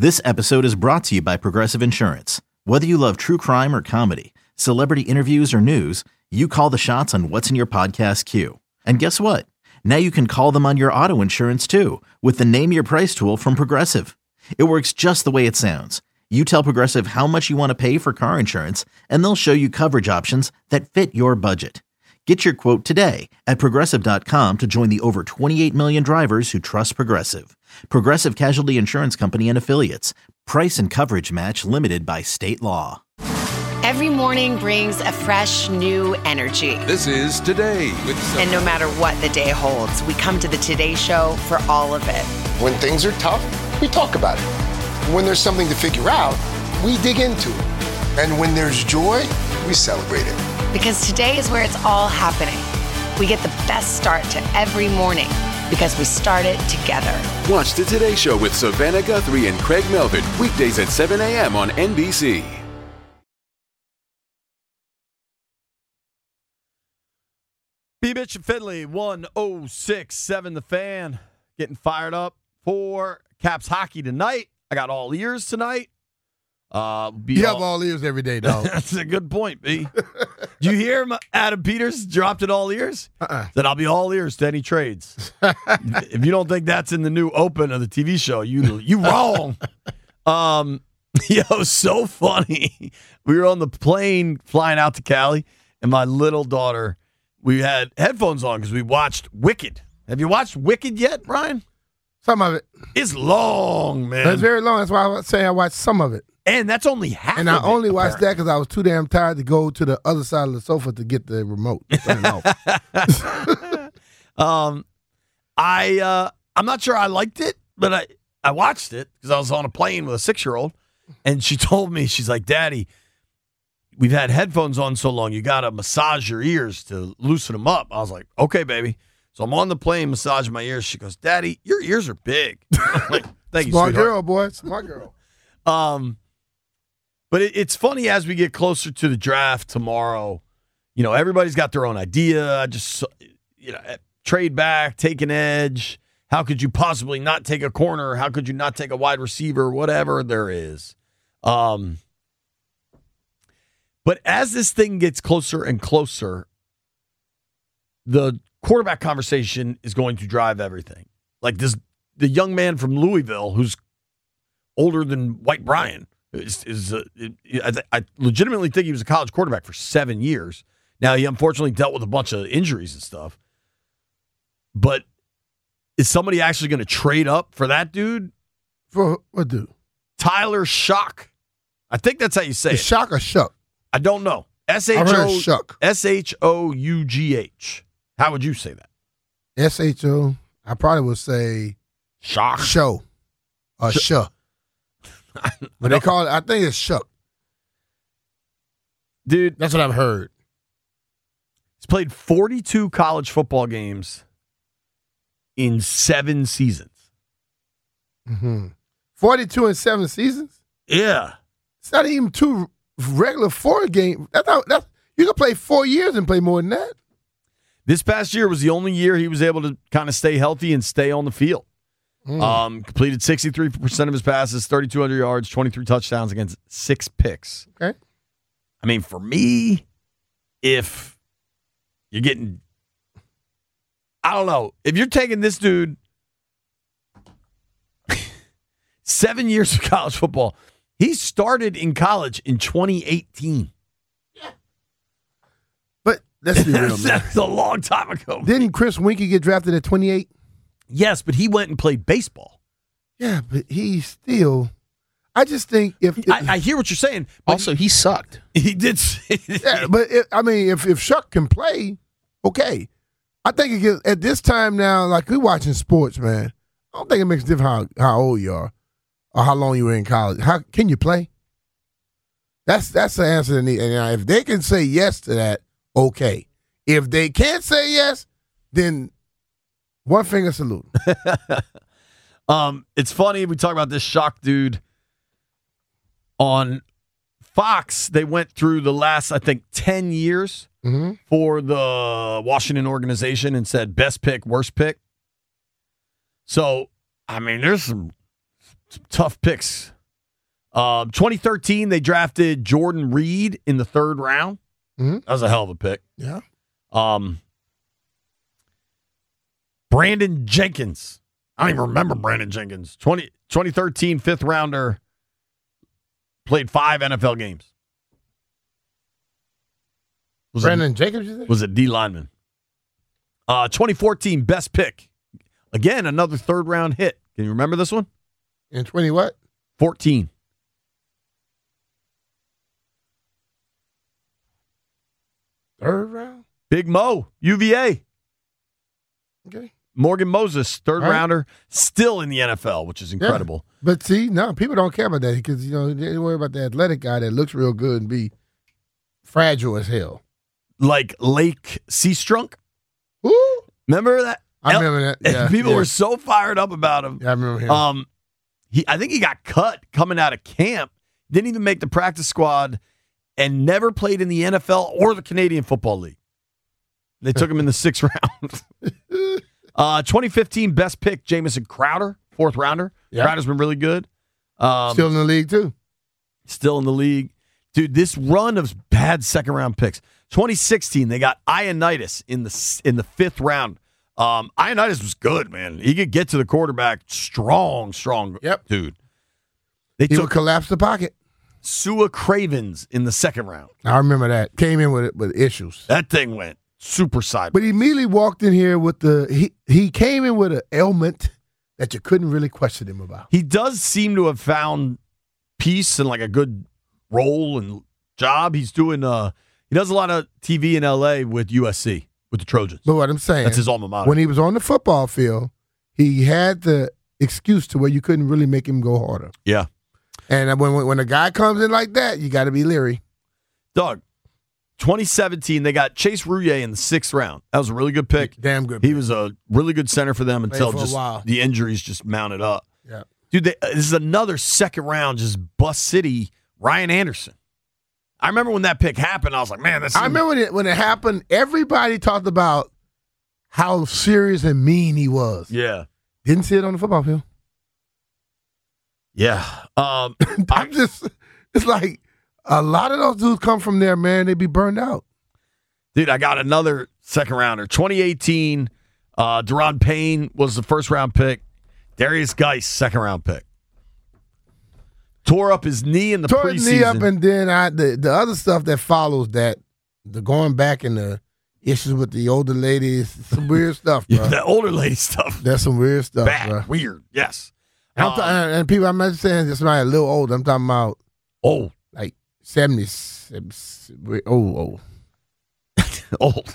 This episode is brought to you by Progressive Insurance. Whether you love true crime or comedy, celebrity interviews or news, you call the shots on what's in your podcast queue. And guess what? Now you can call them on your auto insurance too with the Name Your Price tool from Progressive. It works just the way it sounds. You tell Progressive how much you want to pay for car insurance, and they'll show you coverage options that fit your budget. Get your quote today at Progressive.com to join the over 28 million drivers who trust Progressive. Progressive Casualty Insurance Company and Affiliates. Price and coverage match limited by state law. Every morning brings a fresh, new energy. This is Today with Sophie. And no matter what the day holds, we come to the Today Show for all of it. When things are tough, we talk about it. When there's something to figure out, we dig into it. And when there's joy, we celebrate it. Because today is where it's all happening. We get the best start to every morning because we start it together. Watch the Today Show with Savannah Guthrie and Craig Melvin, weekdays at 7 a.m. on NBC. B-Bitch and Finley, 106.7 The Fan. Getting fired up for Caps hockey tonight. I got all ears tonight. You have all ears every day, dog. That's a good point, B. Did you hear Adam Peters dropped it all ears? Said, I'll be all ears to any trades. If you don't think that's in the new open of the TV show, you wrong. So funny. We were on the plane flying out to Cali, and my little daughter, we had headphones on because we watched Wicked. Have you watched Wicked yet, Brian? Some of it. It's long, man. It's very long. That's why I was saying I watched some of it. And that's only half and of I it, only watched that because I was too damn tired to go to the other side of the sofa to get the remote. Turn it off. I'm not sure I liked it, but I watched it because I was on a plane with a 6-year-old, and she told me, she's like, Daddy, we've had headphones on so long, you got to massage your ears to loosen them up. I was like, okay, baby. So I'm on the plane massaging my ears. She goes, Daddy, your ears are big. I'm like, thank you, Smart sweetheart. girl, boy. Smart girl. But it's funny as we get closer to the draft tomorrow, everybody's got their own idea. Trade back, take an edge. How could you possibly not take a corner? How could you not take a wide receiver? Whatever there is. But as this thing gets closer and closer, the quarterback conversation is going to drive everything. Like the young man from Louisville who's older than White Brian I legitimately think he was a college quarterback for 7 years. Now, he unfortunately dealt with a bunch of injuries and stuff. But is somebody actually going to trade up for that dude? For what dude? Tyler Shough. I think that's how you say it. Shock or Shuck? I don't know. Shuck. Shough. How would you say that? SHO. I probably would say Shock. Show. Or Shuh. But they call it, I think it's Shuck. Dude. That's what I've heard. He's played 42 college football games in 7 seasons. Mm-hmm. 42 in 7 seasons? Yeah. It's not even 2 regular 4 games. You can play 4 years and play more than that. This past year was the only year he was able to kind of stay healthy and stay on the field. Completed 63% of his passes, 3,200 yards, 23 touchdowns against 6 picks. Okay. I mean, for me, if you're getting, I don't know, if you're taking this dude 7 years of college football, he started in college in 2018. But let's be real, man. That's a long time ago. Didn't Chris Winkie get drafted at 28? Yes, but he went and played baseball. Yeah, but he still. I just think if I hear what you're saying. But also, he sucked. He did. Yeah, but if Shuck can play, okay. I think at this time now, like we're watching sports, man. I don't think it makes a difference how old you are or how long you were in college. How can you play? That's the answer to need. And if they can say yes to that, okay. If they can't say yes, then one finger salute. It's funny we talk about this Shough dude on Fox. They went through the last, I think, 10 years for the Washington organization and said best pick, worst pick. So, I mean, there's some Some tough picks. 2013, they drafted Jordan Reed in the 3rd round. Mm-hmm. That was a hell of a pick. Yeah. Brandon Jenkins. I don't even remember Brandon Jenkins. 2013 5th rounder. Played 5 NFL games. Brandon Jacobs, you think? Was a D lineman. 2014 best pick. Again, another 3rd round hit. Can you remember this one? In 20 what? 14. Third round? Big Mo, UVA. Okay. Morgan Moses, 3rd Right. rounder, still in the NFL, which is incredible. Yeah. But see, no, people don't care about that because, they worry about the athletic guy that looks real good and be fragile as hell. Like Lake Seastrunk. Woo! Remember that? I remember that. Yeah, People yeah. were so fired up about him. Yeah, I remember him. I think he got cut coming out of camp. Didn't even make the practice squad and never played in the NFL or the Canadian Football League. They took him in the 6th round. 2015 best pick, Jamison Crowder, 4th rounder. Yeah. Crowder's been really good. Still in the league, too. Still in the league. Dude, this run of bad 2nd round picks. 2016, they got Ioannidis in the 5th round. Ioannidis was good, man. He could get to the quarterback strong, Yep. dude. He would collapse the pocket. Sua Cravens in the 2nd round. I remember that. Came in with issues. That thing went super sideways. But he immediately walked in here with he came in with an ailment that you couldn't really question him about. He does seem to have found peace and like a good role and job. He's doing he does a lot of TV in LA with USC, with the Trojans. But what I'm saying, That's his alma mater. when he was on the football field, he had the excuse to where you couldn't really make him go harder. Yeah. And when a guy comes in like that, you got to be leery. Doug, 2017, they got Chase Rouillet in the 6th round. That was a really good pick. Damn good. He was a really good center for them until for a just while. the injuries just mounted up. Yeah. Dude, this is another 2nd round, just bust city, Ryan Anderson. I remember when that pick happened, I was like, man, that's... I remember when it happened, everybody talked about how serious and mean he was. Yeah. Didn't see it on the football field. Yeah. It's like a lot of those dudes come from there, man. They be burned out. Dude, I got another 2nd rounder. 2018, Deron Payne was the 1st round pick. Darius Geis, 2nd round pick. Tore up his knee in the Tore preseason. his knee up, and then the other stuff that follows that, the going back and the issues with the older ladies, some weird stuff, bro. Yeah, that older lady stuff. That's some weird stuff, Bad, bro. weird, yes. And people, I'm not saying just not a little old. I'm talking about Old. like 70s. Old. Old.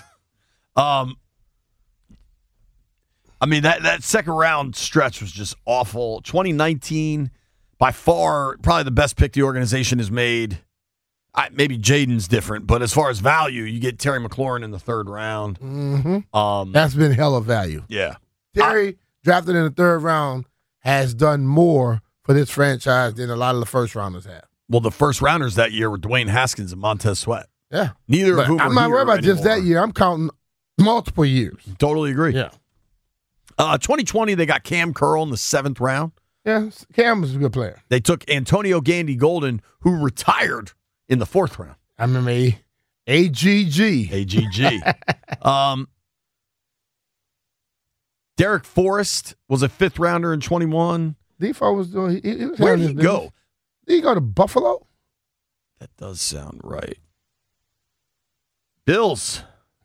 I mean, that 2nd round stretch was just awful. 2019, by far, probably the best pick the organization has made. Maybe Jaden's different, but as far as value, you get Terry McLaurin in the 3rd round. Mm-hmm. That's been hella value. Yeah. Terry, drafted in the 3rd round, has done more for this franchise than a lot of the first rounders have. Well, the 1st rounders that year were Dwayne Haskins and Montez Sweat. Yeah. Neither of whom I'm are not here worried about just anymore. that year. I'm counting multiple years. Totally agree. Yeah. 2020, they got Cam Curl in the 7th round. Yeah, Cam was a good player. They took Antonio Gandy Golden, who retired in the 4th round. I remember AGG. AGG. Derek Forrest was a 5th rounder in 21. Defoe was doing. He was Where having did he his go? business. Did he go to Buffalo? That does sound right. Bills.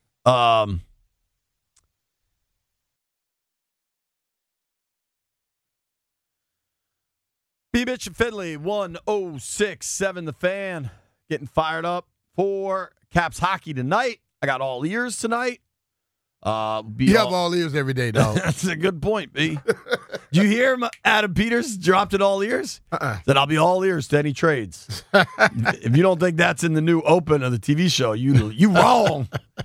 B-Bitch and Finley, 106.7 The Fan. Getting fired up for Caps hockey tonight. I got all ears tonight. You have all ears every day, dog. That's a good point, B. Did you hear Adam Peters dropped it all ears? Said I'll be all ears to any trades. If you don't think that's in the new open of the TV show, you wrong.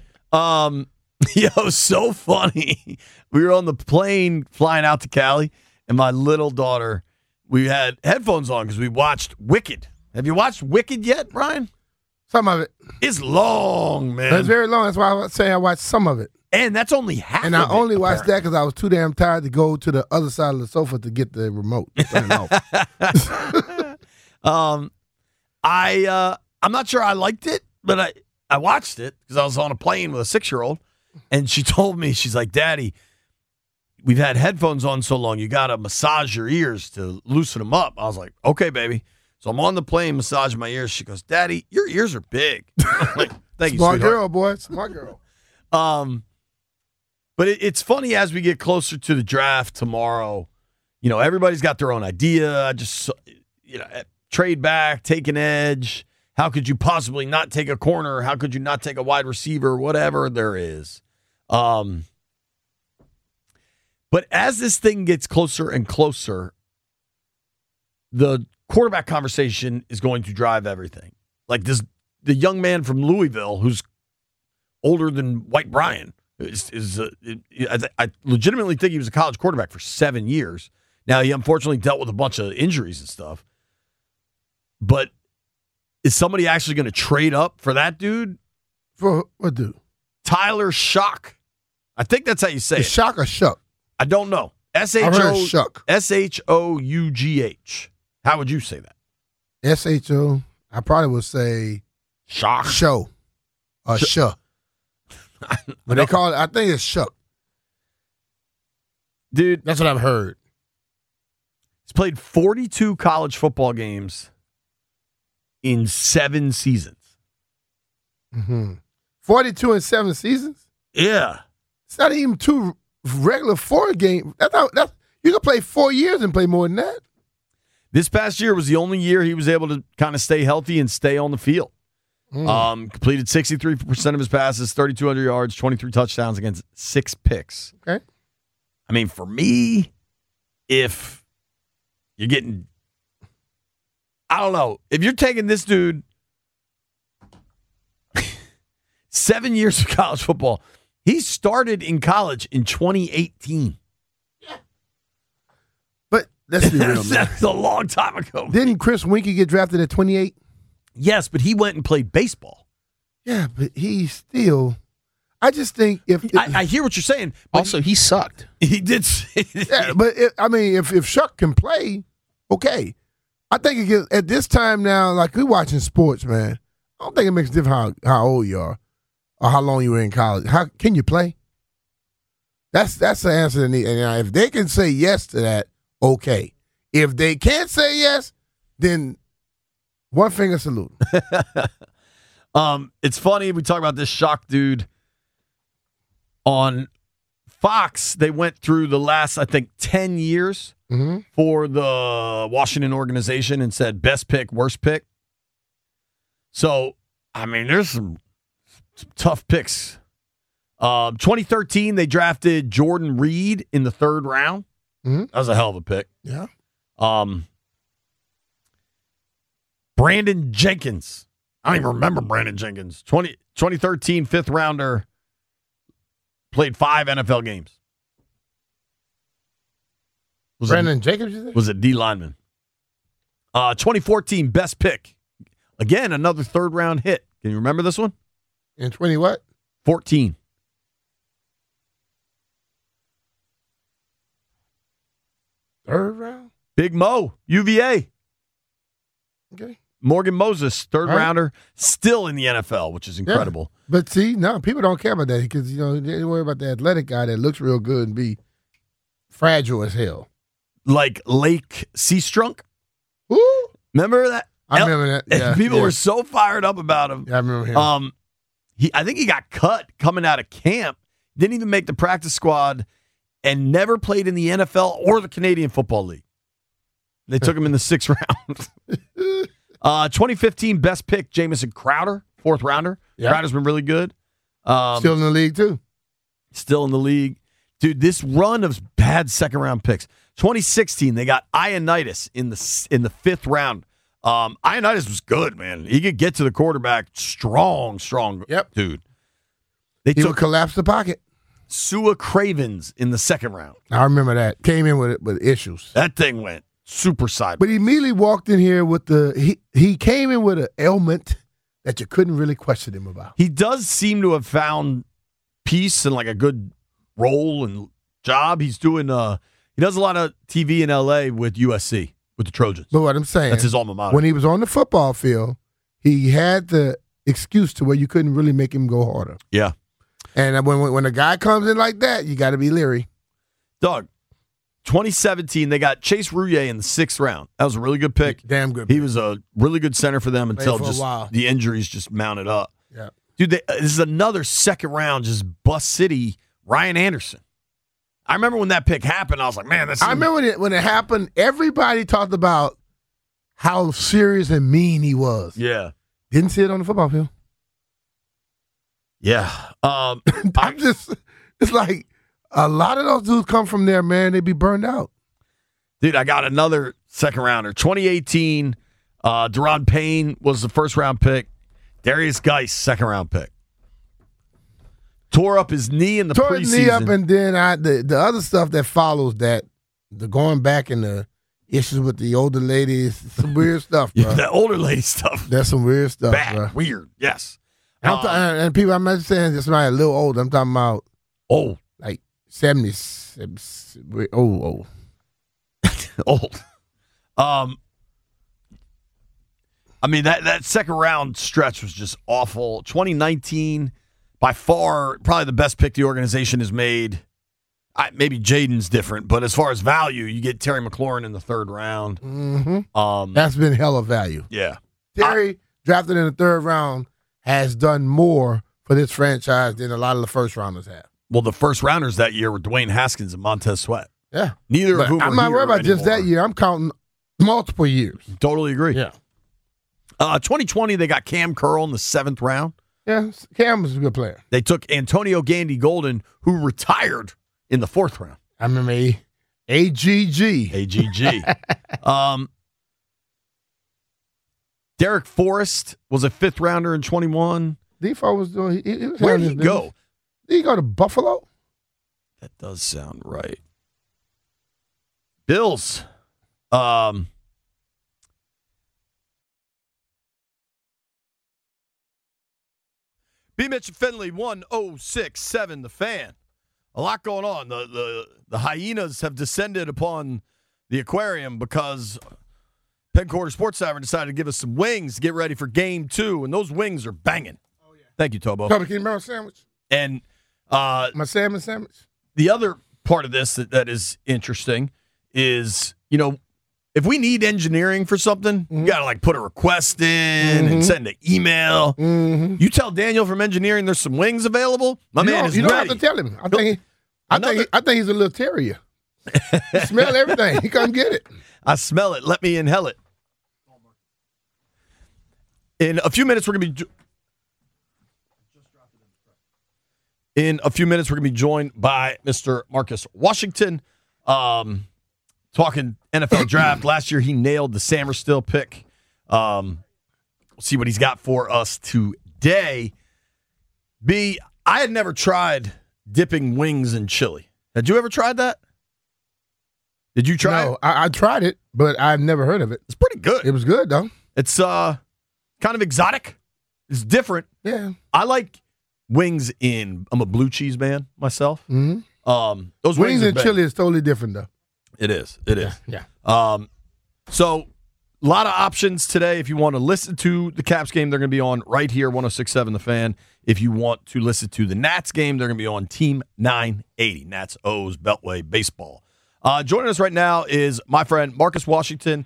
Yo, so funny. We were on the plane flying out to Cali, and my little daughter, we had headphones on because we watched Wicked. Have you watched Wicked yet, Ryan? Some of it. It's long, man. It's very long. That's why I say I watched some of it. And that's only half And of I it, only watched apparently. that because I was too damn tired to go to the other side of the sofa to get the remote. Turn it off. I'm not sure I liked it, but I watched it because I was on a plane with a 6-year-old, and she told me, she's like, Daddy, we've had headphones on so long, you got to massage your ears to loosen them up. I was like, okay, baby. So I'm on the plane massaging my ears. She goes, Daddy, your ears are big. I'm like, thank you, Smart sweetheart. girl, boy. Smart girl. But it's funny as we get closer to the draft tomorrow, you know, everybody's got their own idea. Just, you know, trade back, take an edge. How could you possibly not take a corner? How could you not take a wide receiver? Whatever there is. But as this thing gets closer and closer, the quarterback conversation is going to drive everything. Like the young man from Louisville who's older than White Brian I legitimately think he was a college quarterback for 7 years. Now, he unfortunately dealt with a bunch of injuries and stuff. But is somebody actually going to trade up for that dude? For what dude? Tyler Shough. I think that's how you say Is it. Shock or Shuck? I don't know. I've heard Shuck. Shough. How would you say that? SHO. I probably would say Shough. Show. Or Shuck. But they call it, I think it's Shuck. Dude, That's what I've heard. he's played 42 college football games in 7 seasons. 42 and 7 seasons? Yeah. It's not even 2 regular 4 games. You can play 4 years and play more than that. This past year was the only year he was able to kind of stay healthy and stay on the field. Completed 63% of his passes, 3,200 yards, 23 touchdowns against 6 picks. Okay. I mean, for me, if you're getting, I don't know, if you're taking this dude 7 years of college football, he started in college in 2018. But let's be real, man. That's a long time ago. Didn't Chris Winkie get drafted at 28? Yes, but he went and played baseball. Yeah, but he still. I just think if I hear what you're saying. But Also, he sucked. he did. yeah, but if Shuck can play, okay. I think at this time now, like we're watching sports, man. I don't think it makes a difference how old you are or how long you were in college. How can you play? That's the answer they need. And if they can say yes to that, okay. If they can't say yes, then one finger salute. It's funny we talk about this Shock dude on Fox. They went through the last, I think, 10 years for the Washington organization and said best pick, worst pick. So, I mean, there's some tough picks. 2013, they drafted Jordan Reed in the 3rd round. That was a hell of a pick. Yeah. Brandon Jenkins. I don't even remember Brandon Jenkins. 2013 5th rounder. Played 5 NFL games. Brandon Jacobs, you think? Was a D lineman. 2014 best pick. Again, another 3rd round hit. Can you remember this one? In 20 what? 14. Third round? Big Mo, UVA. Okay. Morgan Moses, 3rd Right. rounder, still in the NFL, which is incredible. Yeah. But see, no, people don't care about that because, they worry about the athletic guy that looks real good and be fragile as hell. Like Lake Seastrunk. Woo! Remember that? I remember that. Yeah, People yeah. were so fired up about him. Yeah, I remember him. I think he got cut coming out of camp. Didn't even make the practice squad and never played in the NFL or the Canadian Football League. They took him in the 6th round. 2015 best pick, Jamison Crowder, 4th rounder. Yeah. Crowder's been really good. Still in the league, too. Still in the league. Dude, this run of bad 2nd round picks. 2016, they got Ioannidis in the 5th round. Ioannidis was good, man. He could get to the quarterback. Strong Yep. dude. He would collapse the pocket. Sua Cravens in the 2nd round. I remember that. Came in with issues. That thing went super sideways. But he immediately walked in here with he came in with an ailment that you couldn't really question him about. He does seem to have found peace and like a good role and job. He's doing he does a lot of TV in LA with USC, with the Trojans. But what I'm saying, that's his alma mater. When he was on the football field, he had the excuse to where you couldn't really make him go harder. Yeah. And when a guy comes in like that, you got to be leery. Doug, 2017, they got Chase Rouillet in the 6th round. That was a really good pick. Damn good. He was a really good center for them until just the injuries just mounted up. Yeah. Dude, this is another 2nd round, just bust city, Ryan Anderson. I remember when that pick happened, I was like, man, I remember when it happened, everybody talked about how serious and mean he was. Yeah. Didn't see it on the football field. Yeah. It's like a lot of those dudes come from there, man. They be burned out. Dude, I got another 2nd rounder. 2018, Deron Payne was the 1st round pick. Darius Geis, 2nd round pick. Tore up his knee in the preseason. His knee up, and then the other stuff that follows that, the going back and the issues with the older ladies, some weird stuff, bro. Yeah, that older lady stuff. That's some weird stuff, Bad, bro. weird, yes. And people, I'm not saying this might a little old. I'm talking about like 70s. Old. Old. I mean, that 2nd round stretch was just awful. 2019, by far, probably the best pick the organization has made. Maybe Jaden's different, but as far as value, you get Terry McLaurin in the 3rd round. Mm-hmm. That's been hella value. Yeah. Terry, drafted in the 3rd round, has done more for this franchise than a lot of the 1st rounders have. Well, the 1st rounders that year were Dwayne Haskins and Montez Sweat. Yeah. Neither of whom I'm not worried about just that year. I'm counting multiple years. Totally agree. Yeah. 2020, they got Cam Curl in the 7th round. Yeah, Cam was a good player. They took Antonio Gandy Golden, who retired in the 4th round. I remember AGG. Derek Forrest was a 5th rounder in 21. Defoe was doing. He was Where did he go? Did he go to Buffalo? That does sound right. Bills. B. Mitch and Finley, 1067, The Fan. A lot going on. The hyenas have descended upon the aquarium because Penn Quarter Sports Tavern decided to give us some wings to get ready for Game 2, and those wings are banging. Oh, yeah. Thank you, Tobo. Tobo, can you remember my sandwich? And my salmon sandwich? The other part of this that is interesting is, if we need engineering for something, you got to put a request in and send an email. Mm-hmm. You tell Daniel from engineering there's some wings available. My man is ready. You don't have to tell him. I think he's a little terrier. He smell everything. He come get it. I smell it. Let me inhale it. In a few minutes, we're going to be joined by Mr. Marcus Washington. Talking NFL draft. Last year, he nailed the Sammerstill pick. We'll see what he's got for us today. B, I had never tried dipping wings in chili. Had you ever tried that? Did you try it? I tried it, but I've never heard of it. It's pretty good. It was good, though. It's kind of exotic. It's different. Yeah. I like wings I'm a blue cheese man myself. Mm-hmm. Those wings and chili is totally different, though. It is. Yeah. So, a lot of options today. If you want to listen to the Caps game, they're going to be on right here, 106.7 The Fan. If you want to listen to the Nats game, they're going to be on Team 980, Nats O's Beltway Baseball. Joining us right now is my friend Marcus Washington.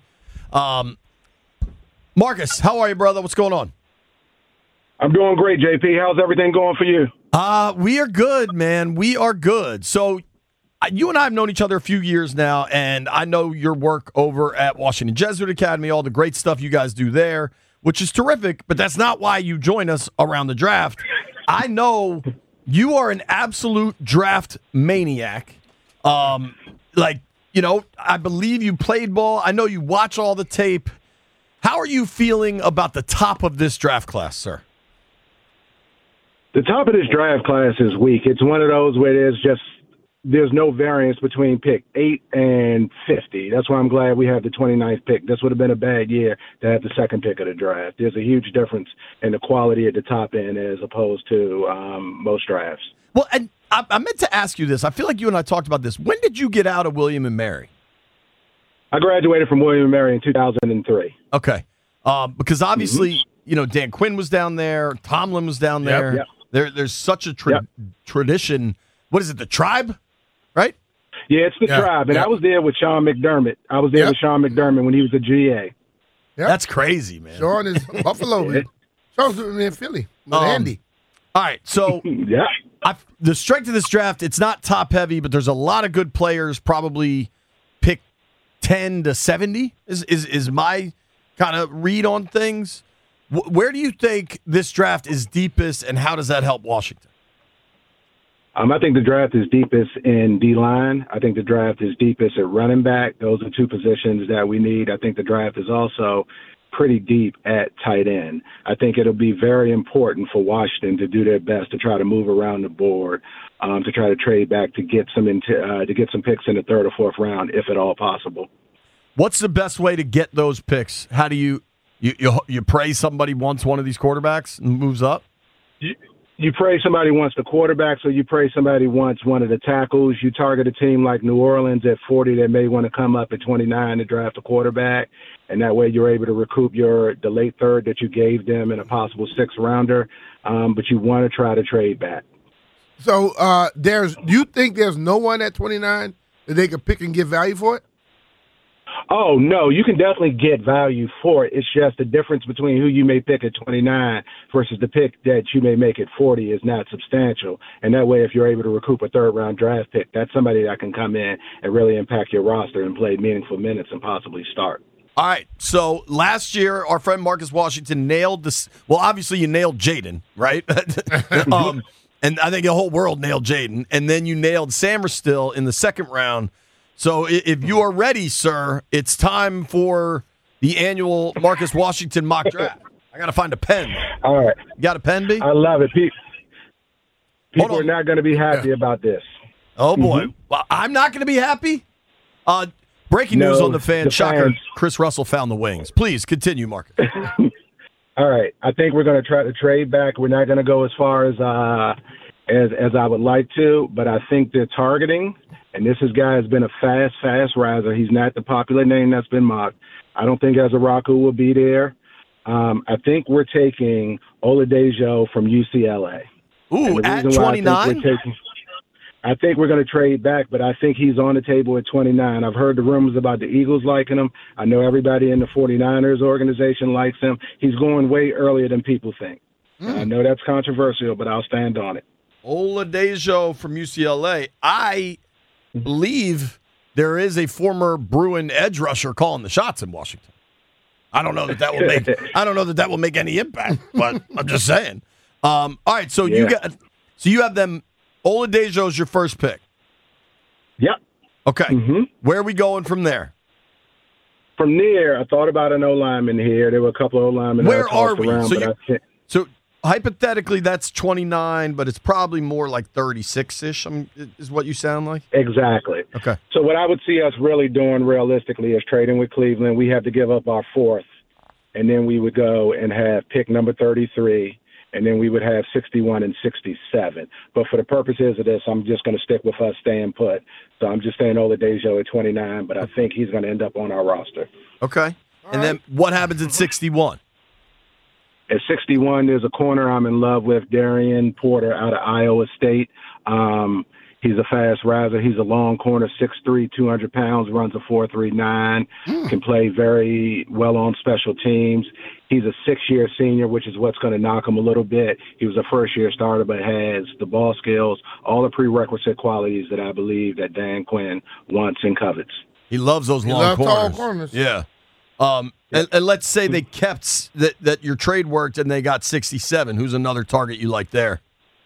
Marcus, how are you, brother? What's going on? I'm doing great, JP. How's everything going for you? We are good, man. We are good. So, you and I have known each other a few years now, and I know your work over at Washington Jesuit Academy, all the great stuff you guys do there, which is terrific, but that's not why you join us around the draft. I know you are an absolute draft maniac. I believe you played ball. I know you watch all the tape. How are you feeling about the top of this draft class, sir? The top of this draft class is weak. It's one of those where there's just there's no variance between pick 8 and 50. That's why I'm glad we have the 29th pick. This would have been a bad year to have the second pick of the draft. There's a huge difference in the quality at the top end as opposed to most drafts. Well, and I meant to ask you this. I feel like you and I talked about this. When did you get out of William & Mary? I graduated from William & Mary in 2003. Okay. Because obviously, Dan Quinn was down there. Tomlin was down there. Yep. There's such a tradition. What is it, the Tribe? Right? Yeah, it's the Tribe. And I was there with Sean McDermott. With Sean McDermott when he was a GA. Yep. That's crazy, man. Sean is Buffalo. Sean's in Philly with Andy. All right, so the strength of this draft, it's not top heavy, but there's a lot of good players, probably pick 10 to 70 is my kind of read on things. Where do you think this draft is deepest, and how does that help Washington? I think the draft is deepest in D-line. I think the draft is deepest at running back. Those are two positions that we need. I think the draft is also pretty deep at tight end. I think it'll be very important for Washington to do their best to try to move around the board, to try to trade back to get some picks in the third or fourth round, if at all possible. What's the best way to get those picks? How do you pray somebody wants one of these quarterbacks and moves up? You pray somebody wants the quarterbacks, or you pray somebody wants one of the tackles. You target a team like New Orleans at 40 that may want to come up at 29 to draft a quarterback, and that way you're able to recoup the late third that you gave them in a possible sixth-rounder, but you want to try to trade back. So you think there's no one at 29 that they could pick and get value for it? Oh, no, you can definitely get value for it. It's just the difference between who you may pick at 29 versus the pick that you may make at 40 is not substantial. And that way, if you're able to recoup a third-round draft pick, that's somebody that can come in and really impact your roster and play meaningful minutes and possibly start. All right, so last year, our friend Marcus Washington nailed this. Well, obviously, you nailed Jaden, right? And I think the whole world nailed Jaden. And then you nailed Samerstill in the second round. So if you are ready, sir, it's time for the annual Marcus Washington mock draft. I got to find a pen. All right. You got a pen, B? I love it. People are not going to be happy about this. Oh, boy. Well, I'm not going to be happy? Breaking news on the fan. Shocker, Chris Russell found the wings. Please continue, Marcus. All right. I think we're going to try to trade back. We're not going to go as far as I would like to, but I think they're targeting. And this guy has been a fast riser. He's not the popular name that's been mocked. I don't think Ezaraku will be there. I think we're taking Oladejo from UCLA. Ooh, at 29? I think we're going to trade back, but I think he's on the table at 29. I've heard the rumors about the Eagles liking him. I know everybody in the 49ers organization likes him. He's going way earlier than people think. I know that's controversial, but I'll stand on it. Oladejo from UCLA. I believe there is a former Bruin edge rusher calling the shots in Washington. I don't know that will make any impact, but I'm just saying. All right, so you have them. Oladejo's your first pick. Yep. Okay. Mm-hmm. Where are we going from there? From there, I thought about an O-lineman here. There were a couple of O-linemen. Where are we? So hypothetically, that's 29, but it's probably more like 36-ish, is what you sound like? Exactly. Okay. So what I would see us really doing realistically is trading with Cleveland. We have to give up our fourth, and then we would go and have pick number 33, and then we would have 61 and 67. But for the purposes of this, I'm just going to stick with us staying put. So I'm just saying Oladejo at 29, but I think he's going to end up on our roster. Okay. And then what happens at 61? At 61, there's a corner I'm in love with, Darian Porter out of Iowa State. He's a fast riser. He's a long corner, 6'3", 200 pounds, runs a 4.39, can play very well on special teams. He's a six-year senior, which is what's going to knock him a little bit. He was a first-year starter, but has the ball skills, all the prerequisite qualities that I believe that Dan Quinn wants and covets. He loves those long corners. Yeah. And let's say they kept that your trade worked and they got 67. Who's another target you like there?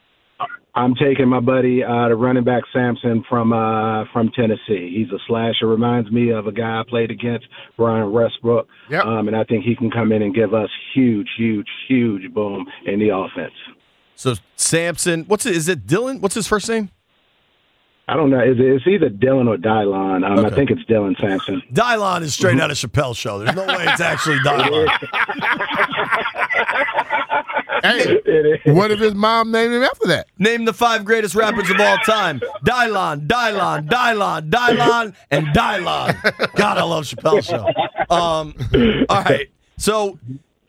I'm taking my buddy, the running back Sampson from Tennessee. He's a slasher. Reminds me of a guy I played against, Brian Westbrook. Yep. And I think he can come in and give us huge boom in the offense. So Sampson, is it Dylan? What's his first name? I don't know. It's either Dylan or Dylon. Okay. I think it's Dylan Sampson. Dylon is straight out of Chappelle's show. There's no way it's actually Dylon. Hey, what if his mom named him after that? Name the 5 greatest rappers of all time. Dylon, Dylon, Dylon, Dylon, and Dylon. God, I love Chappelle's show. All right. So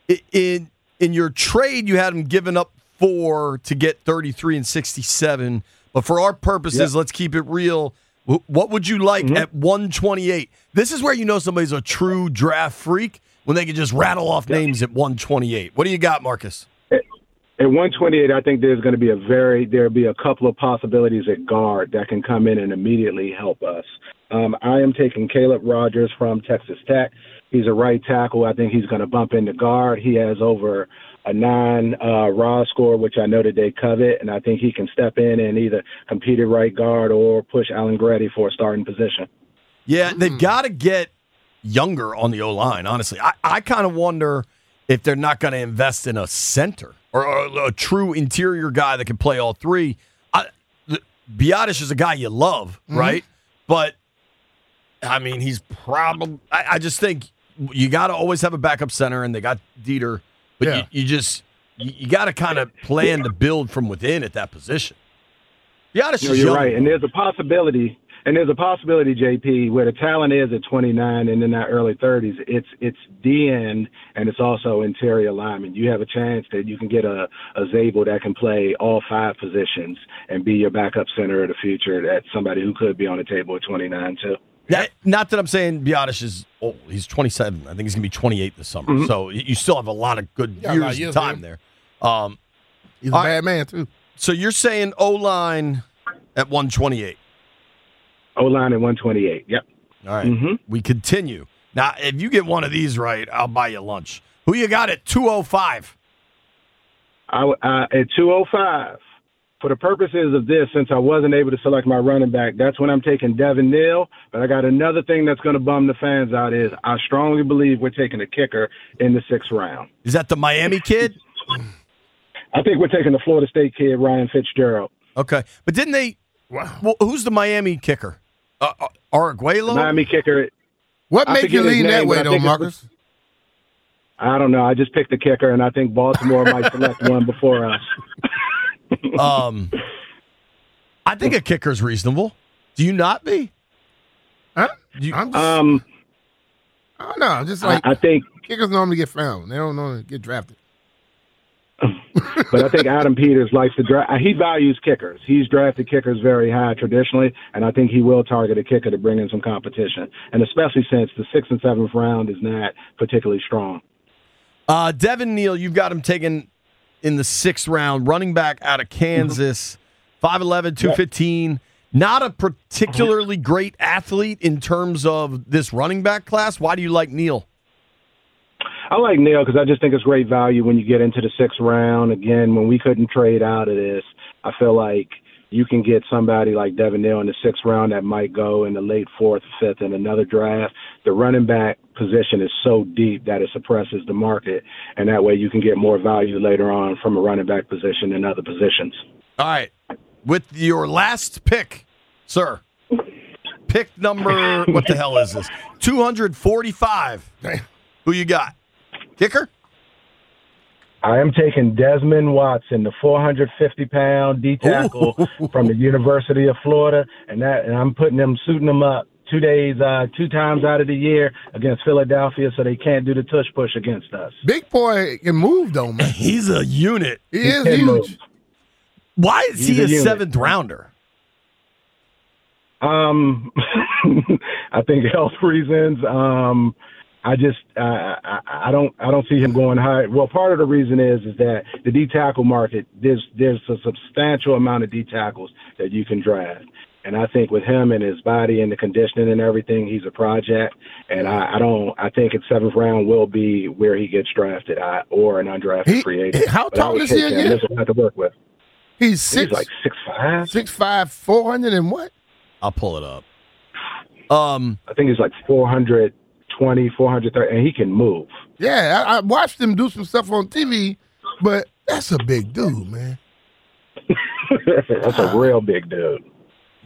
in your trade, you had him given up 4 to get 33 and 67. But for our purposes, let's keep it real. What would you like at 128? This is where you know somebody's a true draft freak, when they can just rattle off names at 128. What do you got, Marcus? At 128, I think there's going to be there'll be a couple of possibilities at guard that can come in and immediately help us. I am taking Caleb Rogers from Texas Tech. He's a right tackle. I think he's going to bump into guard. He has over a 9 raw score, which I know that they covet, and I think he can step in and either compete at right guard or push Alan Grady for a starting position. Yeah, they've got to get younger on the O-line, honestly. I kind of wonder if they're not going to invest in a center or a true interior guy that can play all 3. Biadasz is a guy you love, right? But, I mean, he's probably – I just think you got to always have a backup center, and they got Dieter. But you got to kind of plan to build from within at that position. Biadasz is you're young. right, and there's a possibility – JP, where the talent is at 29 and in that early 30s, it's D end and it's also interior lineman. You have a chance that you can get a Zabel that can play all 5 positions and be your backup center of the future. That's somebody who could be on the table at 29 too. Not that I'm saying Biadasz is old. He's 27. I think he's going to be 28 this summer. So you still have a lot of good years of time there. He's a bad man too. So you're saying O-line at 128. O-line at 128, yep. All right. We continue. Now, if you get one of these right, I'll buy you lunch. Who you got at 205? At 205, for the purposes of this, since I wasn't able to select my running back, that's when I'm taking Devin Neal. But I got another thing that's going to bum the fans out is I strongly believe we're taking a kicker in the 6th round. Is that the Miami kid? I think we're taking the Florida State kid, Ryan Fitzgerald. Okay. But didn't they – well, who's the Miami kicker? Arguello? Miami kicker. What made you lean that way, though, Marcus? I don't know. I just picked the kicker, and I think Baltimore might select one before us. I think a kicker's reasonable. Do you not be? Huh? I don't know. Just like I think kickers normally get found. They don't normally get drafted. But I think Adam Peters likes to draft. He values kickers. He's drafted kickers very high traditionally, and I think he will target a kicker to bring in some competition, and especially since the 6th and 7th round is not particularly strong. Devin Neal, you've got him taken in the 6th round, running back out of Kansas, 5'11", 215. Not a particularly great athlete in terms of this running back class. Why do you like Neal? I like Neal because I just think it's great value when you get into the 6th round. Again, when we couldn't trade out of this, I feel like you can get somebody like Devin Neal in the 6th round that might go in the late 4th, 5th in another draft. The running back position is so deep that it suppresses the market, and that way you can get more value later on from a running back position than other positions. All right. With your last pick, sir, pick number, what the hell is this? 245. Who you got? Kicker? I am taking Desmond Watson, the 450-pound D tackle from the University of Florida, and I'm suiting him up 2 times out of the year against Philadelphia, so they can't do the tush push against us. Big boy can move though, man. He's a unit. He is huge. Move. Why is he a 7th rounder? I think health reasons. I don't see him going high. Well, part of the reason is that the D tackle market, there's a substantial amount of D tackles that you can draft. And I think with him and his body and the conditioning and everything, he's a project. And I think at 7th round will be where he gets drafted or an undrafted free agent. How tall is he again? This will have to work with. He's like 6'5". 6'5", 400 and what? I'll pull it up. I think he's like 420, 430, and he can move. Yeah, I watched him do some stuff on TV, but that's a big dude, man. That's a real big dude.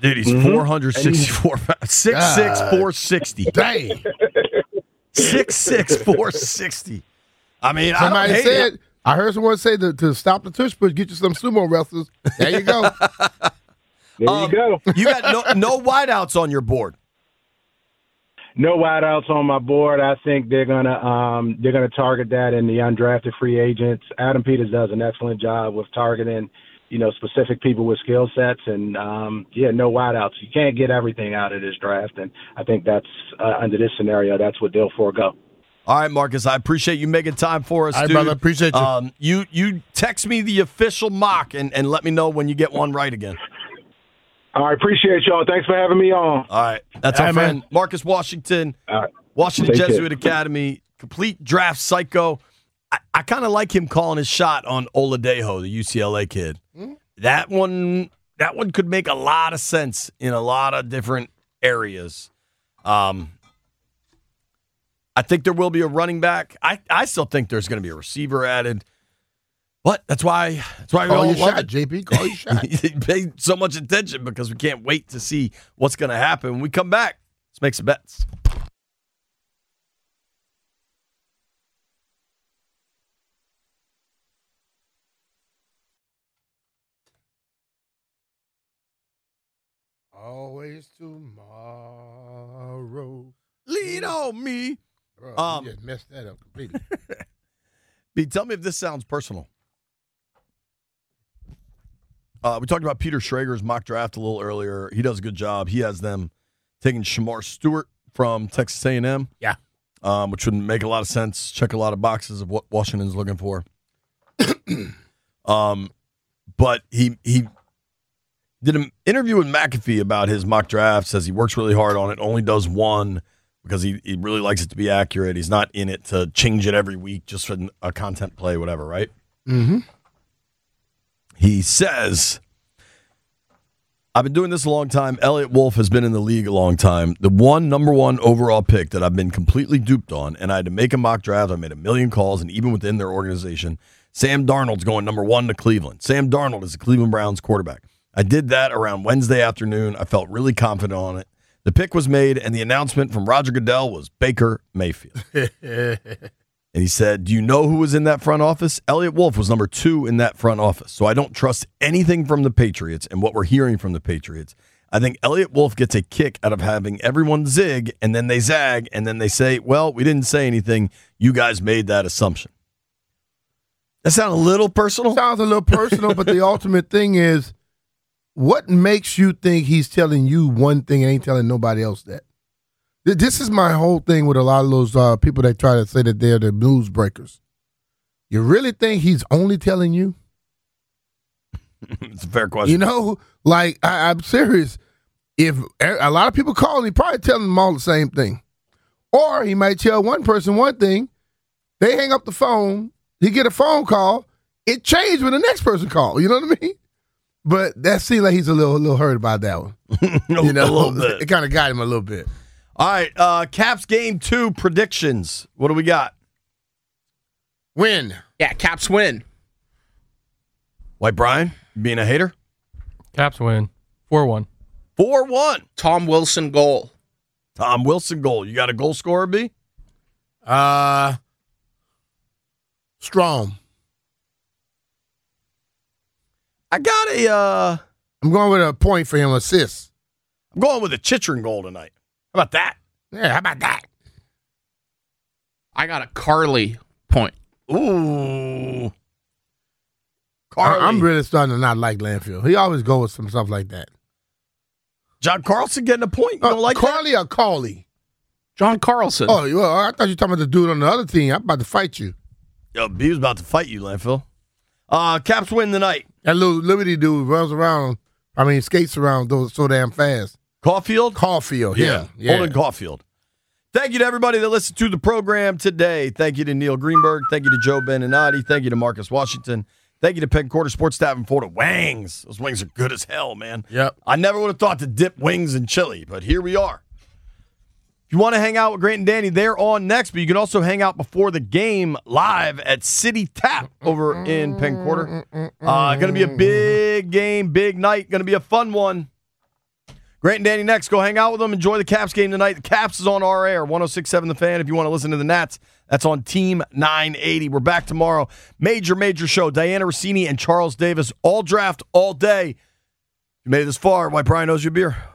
Dude, he's 464 pounds. 6'6", 460. Dang. 6'6", 460. I mean, I heard someone say to stop the tush push, get you some sumo wrestlers. There you go. There you go. You got no wideouts on your board. No wideouts on my board. I think they're gonna target that in the undrafted free agents. Adam Peters does an excellent job with targeting, specific people with skill sets, and no wideouts. You can't get everything out of this draft, and I think that's under this scenario, that's what they'll forego. All right, Marcus, I appreciate you making time for us, All right, dude. brother, appreciate you. You text me the official mock and let me know when you get one right again. I appreciate y'all. Thanks for having me on. All right. That's our friend, Marcus Washington, Washington Jesuit Academy, complete draft psycho. I kind of like him calling his shot on Oladejo, the UCLA kid. Mm-hmm. That one could make a lot of sense in a lot of different areas. I think there will be a running back. I still think there's going to be a receiver added. But that's why we all love shot, it. JP. Call your shot. Pay so much attention because we can't wait to see what's going to happen. When we come back, let's make some bets. Always tomorrow. Lean on me. Bro, you just messed that up completely. B, tell me if this sounds personal. We talked about Peter Schrager's mock draft a little earlier. He does a good job. He has them taking Shamar Stewart from Texas A&M. Yeah. Which would make a lot of sense. Check a lot of boxes of what Washington's looking for. But he did an interview with McAfee about his mock draft, says he works really hard on it, only does one because he really likes it to be accurate. He's not in it to change it every week just for a content play, whatever, right? Mm-hmm. He says, I've been doing this a long time. Elliott Wolf has been in the league a long time. The number one overall pick that I've been completely duped on, and I had to make a mock draft. I made 1 million calls, and even within their organization, Sam Darnold's going number 1 to Cleveland. Sam Darnold is the Cleveland Browns quarterback. I did that around Wednesday afternoon. I felt really confident on it. The pick was made, and the announcement from Roger Goodell was Baker Mayfield. And he said, do you know who was in that front office? Elliott Wolf was number 2 in that front office. So I don't trust anything from the Patriots and what we're hearing from the Patriots. I think Elliott Wolf gets a kick out of having everyone zig, and then they zag, and then they say, well, we didn't say anything. You guys made that assumption. That sound a little personal? Sounds a little personal, but the ultimate thing is, what makes you think he's telling you one thing and ain't telling nobody else that? This is my whole thing with a lot of those people that try to say that they're the news breakers. You really think he's only telling you? It's a fair question. I'm serious. If a lot of people call, he probably telling them all the same thing. Or he might tell one person one thing, they hang up the phone, he get a phone call, it changed when the next person called. You know what I mean? But that seems like he's a little hurt about that one. A little bit. It kind of got him a little bit. All right, Caps game 2 predictions. What do we got? Win. Yeah, Caps win. White Brian, being a hater? Caps win. 4-1. 4-1. Tom Wilson goal. Tom Wilson goal. You got a goal scorer, B? Strong. I got a... I'm going with a point for him, assist. I'm going with a Chychrun goal tonight. How about that? Yeah, how about that? I got a Carly point. Ooh. Carly. I'm really starting to not like Landfill. He always goes with some stuff like that. John Carlson getting a point? You don't like Carly that? or Carly? John Carlson. Oh, well, I thought you were talking about the dude on the other team. I'm about to fight you. Yo, B was about to fight you, Landfill. Caps win tonight. That little Liberty dude runs around, skates around those so damn fast. Caulfield? Caulfield, yeah. Holden Caulfield. Thank you to everybody that listened to the program today. Thank you to Neil Greenberg. Thank you to Joe Beninati. Thank you to Marcus Washington. Thank you to Penn Quarter Sports Staff in Florida. Wangs. Those wings are good as hell, man. Yep. I never would have thought to dip wings in chili, but here we are. If you want to hang out with Grant and Danny, they're on next, but you can also hang out before the game live at City Tap over in Penn Quarter. Going to be a big game, big night. Going to be a fun one. Grant and Danny next. Go hang out with them. Enjoy the Caps game tonight. The Caps is on our air, 106.7 The Fan. If you want to listen to the Nats, that's on Team 980. We're back tomorrow. Major show. Diana Rossini and Charles Davis. All draft, all day. You made it this far. Why Brian owes you a beer.